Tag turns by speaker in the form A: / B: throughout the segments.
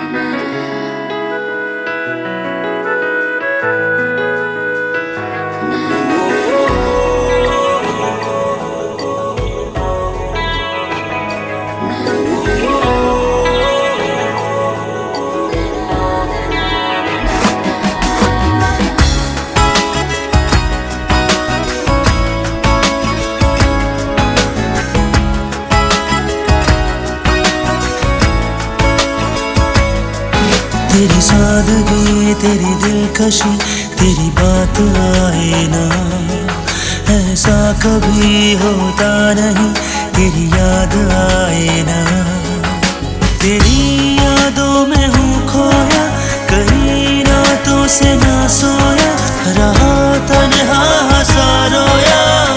A: तेरी सादगी, तेरी दिलकशी, तेरी बात आए ना, ऐसा कभी होता नहीं, तेरी याद आए ना। तेरी यादों में हूँ खोया, कई रातों से ना सोया, रहा तन्हा हंसा रोया।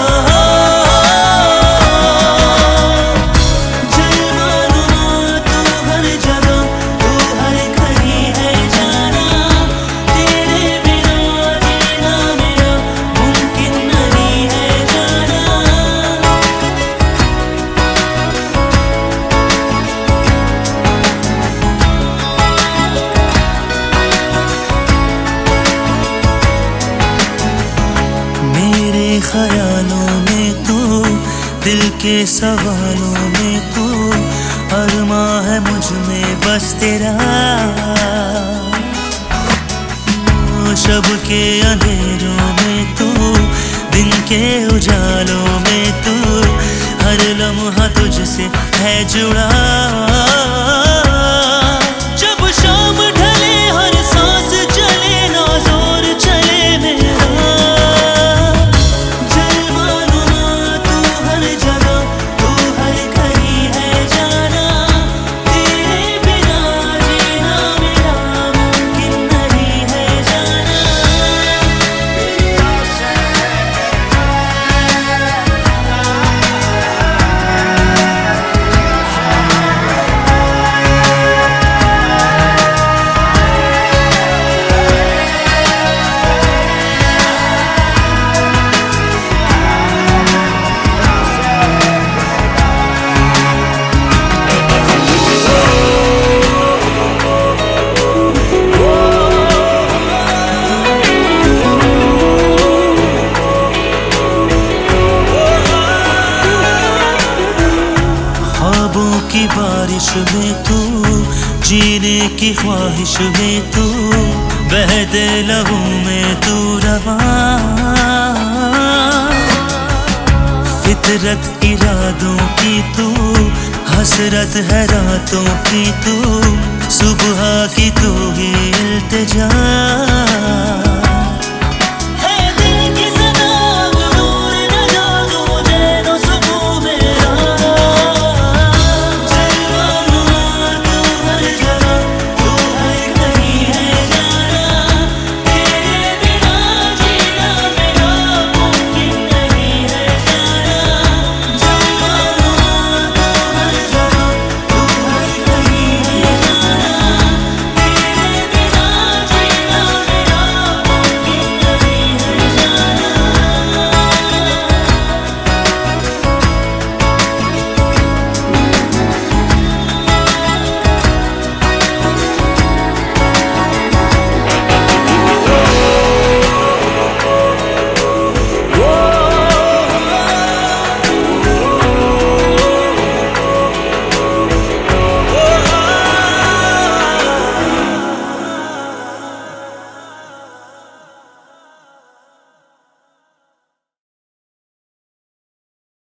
A: ख्यालों में तू, दिल के सवालों में तू, अरमां है मुझ में बस तेरा। शब के अंधेरों में तू, दिन के उजालों में तू, हर लम्हा तुझसे है जुड़ा। जब शाम ढले हर सांस चले ना जोर चले मेरा। की बारिश में तू, जीने की ख्वाहिश में तू, बहते लहू में तू रवा। फितरत इरादों की तू, हसरत है रातों की तू, सुबह की तू ही इल्तिजा।